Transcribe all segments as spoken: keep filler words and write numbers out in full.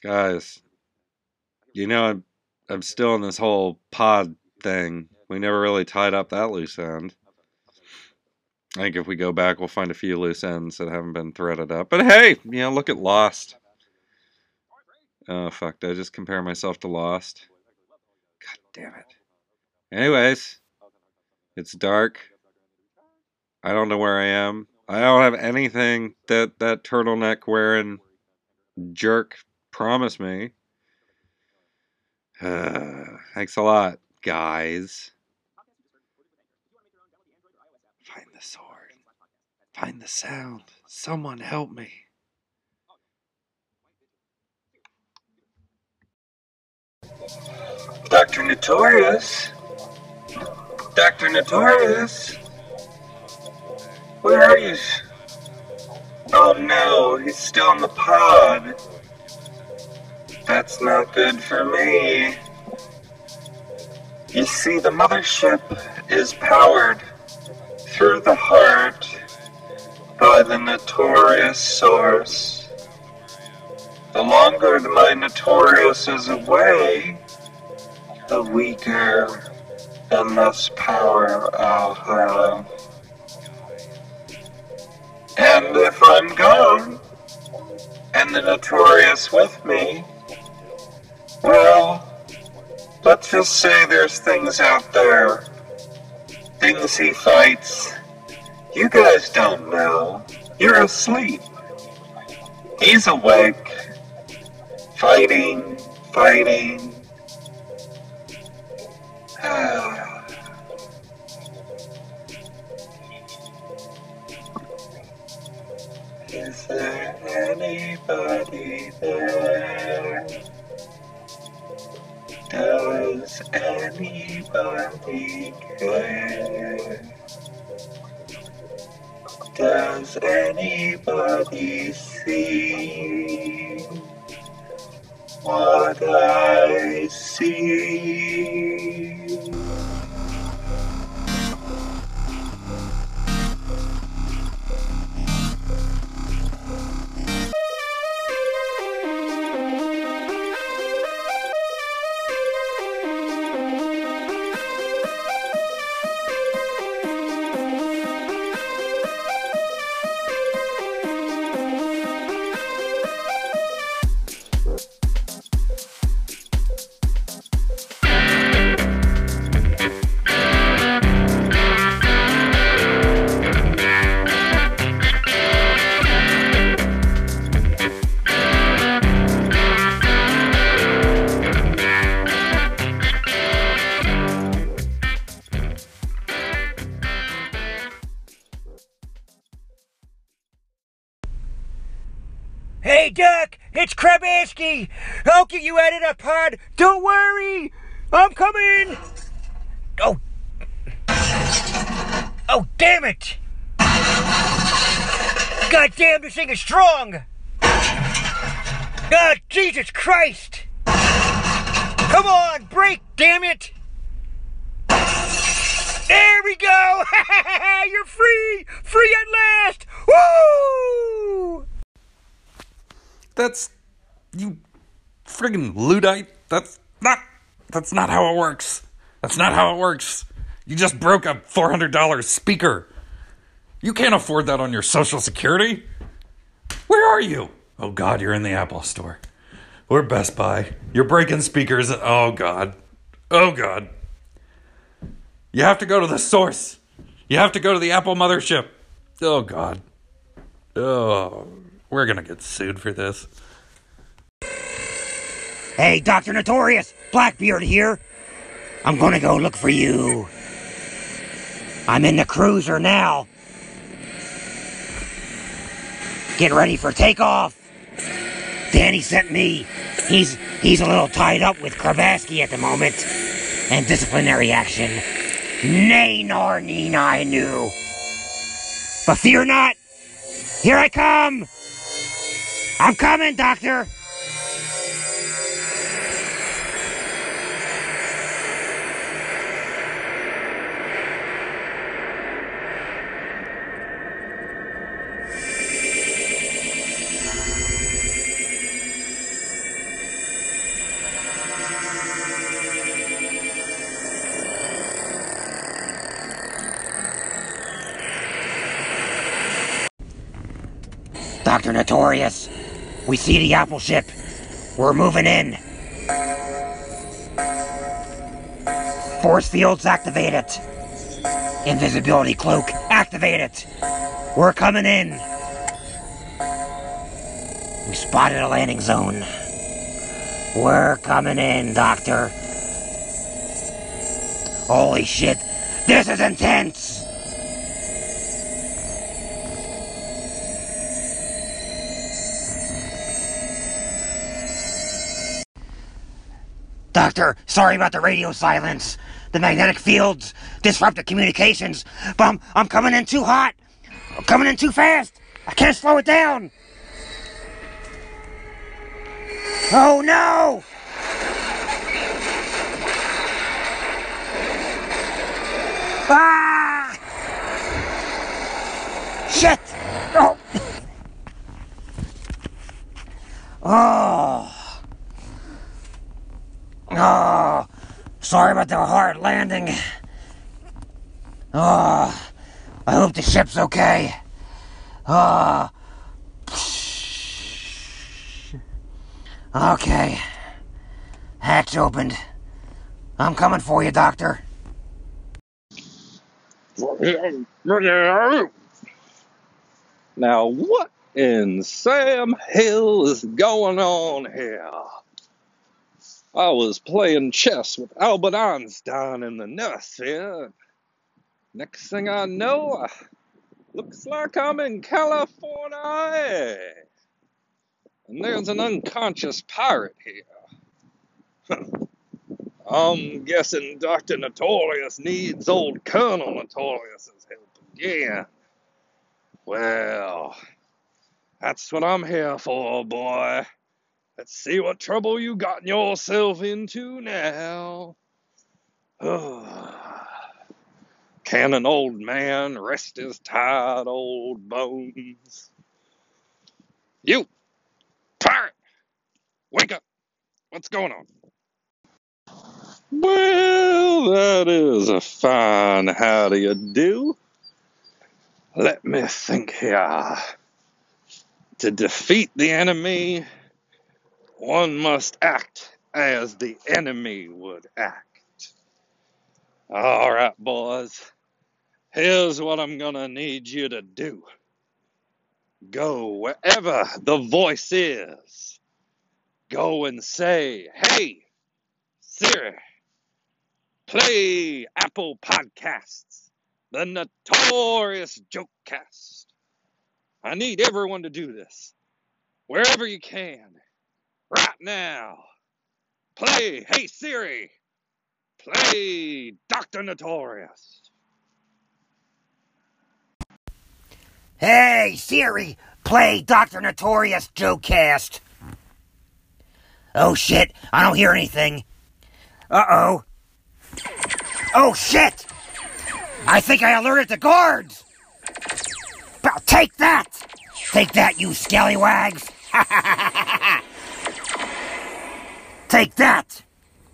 Guys, you know I'm I'm still in this whole pod thing. We never really tied up that loose end. I think if we go back, we'll find a few loose ends that haven't been threaded up. But hey, you know, look at Lost. Oh, fuck. Did I just compare myself to Lost? God damn it. Anyways, it's dark. I don't know where I am. I don't have anything that that turtleneck wearing jerk promised me. Thanks a lot, guys. Find the sword. Find the sound. Someone help me. Doctor Notorious? Doctor Notorious? Where are you? Oh no, he's still in the pod. That's not good for me. You see, the mothership is powered through the heart by the notorious source. The longer my notorious is away, the weaker and less power I'll have. And if I'm gone, and the notorious with me, well, let's just say there's things out there, things he fights, you guys don't know. You're asleep. He's awake, fighting, fighting. Is there anybody there? Does anybody care? Does anybody see what I see? Hey, Duck! It's Krabaski! I'll get you out of the pod! Don't worry! I'm coming! Oh. Oh, damn it! God damn, this thing is strong! God, Jesus Christ! Come on, break, damn it! There we go! You're free! Free at last! Woo! That's... you friggin' Luddite. That's not... That's not how it works. That's not how it works. You just broke a four hundred dollars speaker. You can't afford that on your Social Security. Where are you? Oh, God, you're in the Apple store. Or Best Buy. You're breaking speakers. Oh, God. Oh, God. You have to go to the source. You have to go to the Apple mothership. Oh, God. Oh, we're going to get sued for this. Hey, Doctor Notorious, Blackbeard here. I'm gonna go look for you. I'm in the cruiser now. Get ready for takeoff. Danny sent me. He's he's a little tied up with Krabaski at the moment. And disciplinary action. Nay nor neen I knew. But fear not. Here I come. I'm coming, Doctor. Doctor Notorious, we see the Apple ship. We're moving in. Force fields activated. Invisibility cloak activated. We're coming in. We spotted a landing zone. We're coming in, Doctor. Holy shit, this is intense! Doctor, sorry about the radio silence. The magnetic fields disrupted communications, but I'm, I'm coming in too hot. I'm coming in too fast. I can't slow it down. Oh no! Ah! Shit! Oh! Oh! Oh, sorry about the hard landing. Oh, I hope the ship's okay. Oh. Okay. Hatch opened. I'm coming for you, Doctor. Now, what in Sam Hill is going on here? I was playing chess with Albert Einstein in the Nosphere. Next thing I know, uh, looks like I'm in California. And there's an unconscious pirate here. I'm guessing Doctor Notorious needs old Colonel Notorious's help again. Well, that's what I'm here for, boy. Let's see what trouble you gotten yourself into now. Can an old man rest his tired old bones? You, pirate, wake up. What's going on? Well, that is a fine how do you do. Let me think here. To defeat the enemy, one must act as the enemy would act. All right, boys. Here's what I'm gonna need you to do. Go wherever the voice is. Go and say, hey, Siri, play Apple Podcasts, the Notorious Jokecast. I need everyone to do this, wherever you can, right now. Play, hey Siri, play Doctor Notorious. Hey, Siri, play Doctor Notorious Jokecast. Oh shit, I don't hear anything. Uh-oh. Oh shit! I think I alerted the guards! Well, take that! Take that, you scallywags! Take that!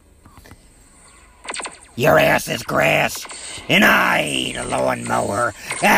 Your ass is grass, and I ain't a lawnmower.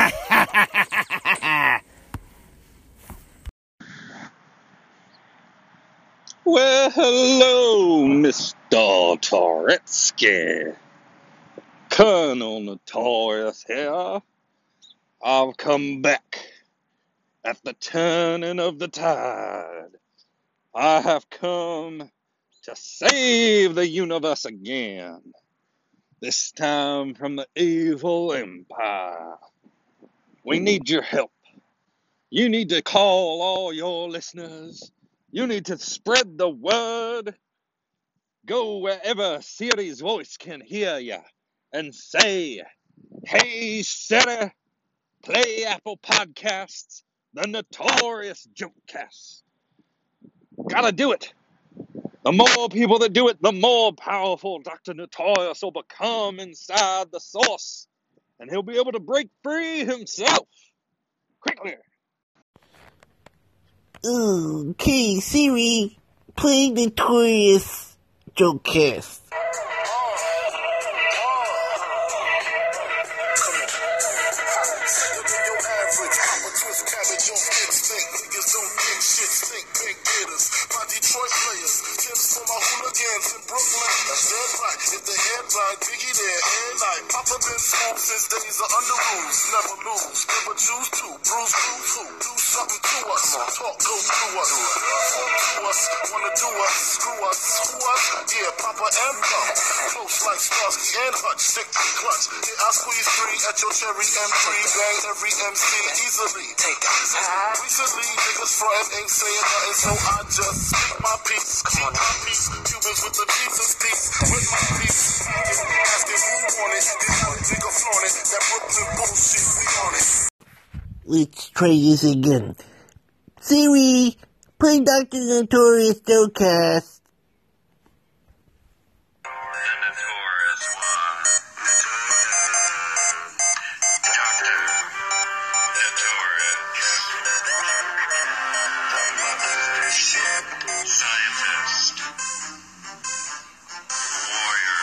Well, hello, Mister Toretsky. Colonel Notorious here. I've come back at the turning of the tide. I have come to save the universe again. This time from the evil empire. We need your help. You need to call all your listeners. You need to spread the word. Go wherever Siri's voice can hear you and say, hey Siri, play Apple Podcasts, the Notorious Jokecast. Gotta do it. The more people that do it, the more powerful Doctor Notorious will become inside the source. And he'll be able to break free himself. Quickly. Okay, Siri, play Notorious Jokecast. shit stink, pink gators. My Detroit players, Tim's for my hooligans in Brooklyn. That's dead right. If the head right, Biggie there, air night. Papa been smooth since days of under rules. Never lose, never choose to. Bruise, bruise, who? Do something to us. Talk, go through us. Talk to us, wanna do us. Screw us, who us? Yeah, Papa and Pop. Close like Starsky and Hutch. Stick to clutch. Yeah, I squeeze three at your cherry M three. Bang every M C easily. Take it. Recently, niggas frontin' ain't saying nothing, so I just speak my peace. Come on, my peace. Cubans with the Jesus peace. With my peace. Asking who want it. This one nigga flaunt it. That Brooklyn bullshit, we on it. Let's try this again. Siri, play Doctor Notorious Stokecast. Scientist, warrior,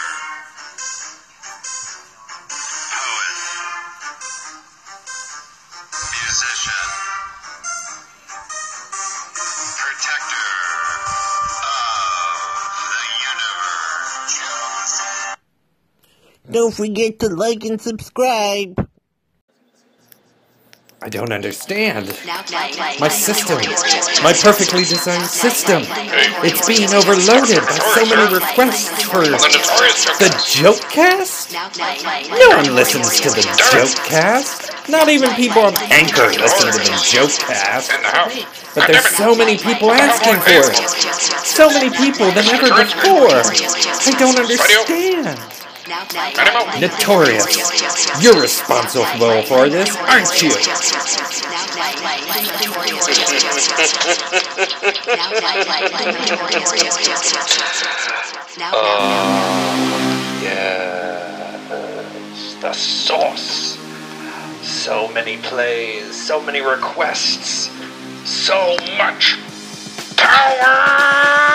poet, musician, protector of the universe. Don't forget to like and subscribe. I don't understand. My system, my perfectly designed system, it's being overloaded by so many requests for the Jokecast? No one listens to the Jokecast. Not even people on Anchor listen to the Jokecast. But there's so many people asking for it. So many people than ever before. I don't understand. Notorious, you're responsible for this, aren't you? Oh, yes, the sauce. So many plays, so many requests, so much power!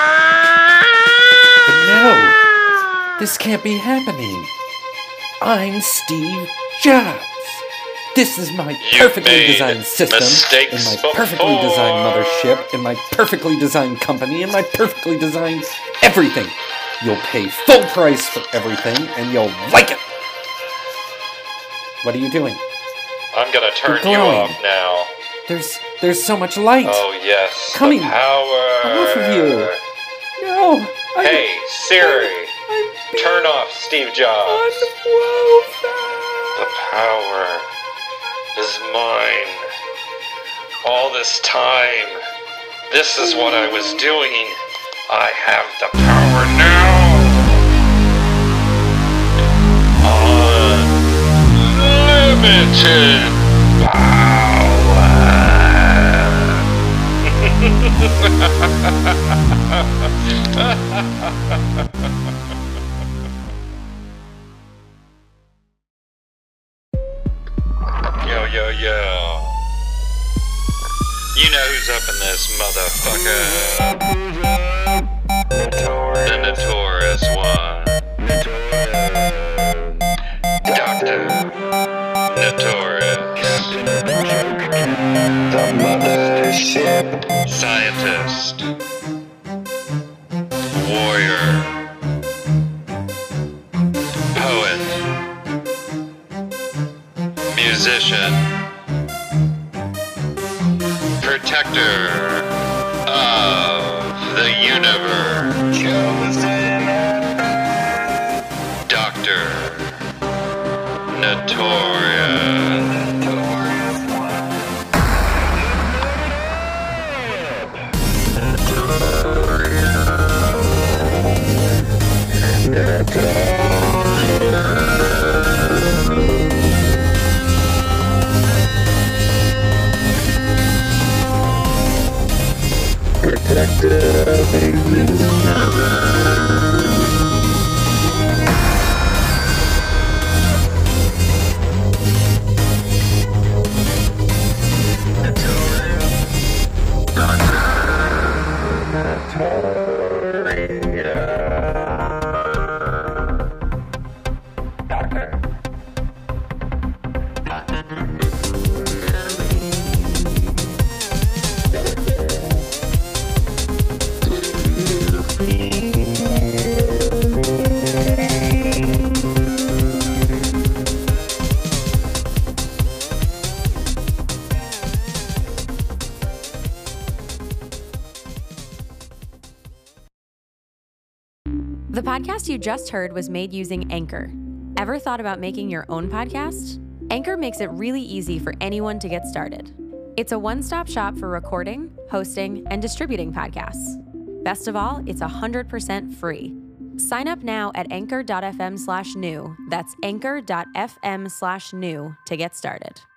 No. This can't be happening. I'm Steve Jobs. This is my perfectly designed system, in my perfectly designed mothership, in my perfectly designed company, in my perfectly designed everything. You'll pay full price for everything, and you'll like it. What are you doing? I'm gonna turn you off now. There's there's so much light. Oh yes, coming the power. Off of you. No. I, hey Siri. I'm Turn off Steve Jobs. The power is mine. All this time, this is what I was doing. I have the power now. Unlimited power. Yo, yo, yo. You know who's up in this motherfucker. The notorious one. Doctor Notorious. The mothership. Scientist. Warrior. Poet. Musician, protector of the universe, Doctor Notorious. The podcast you just heard was made using Anchor. Ever thought about making your own podcast? Anchor makes it really easy for anyone to get started. It's a one-stop shop for recording, hosting, and distributing podcasts. Best of all, it's one hundred percent free. Sign up now at anchor.fm slash new. That's anchor.fm slash new to get started.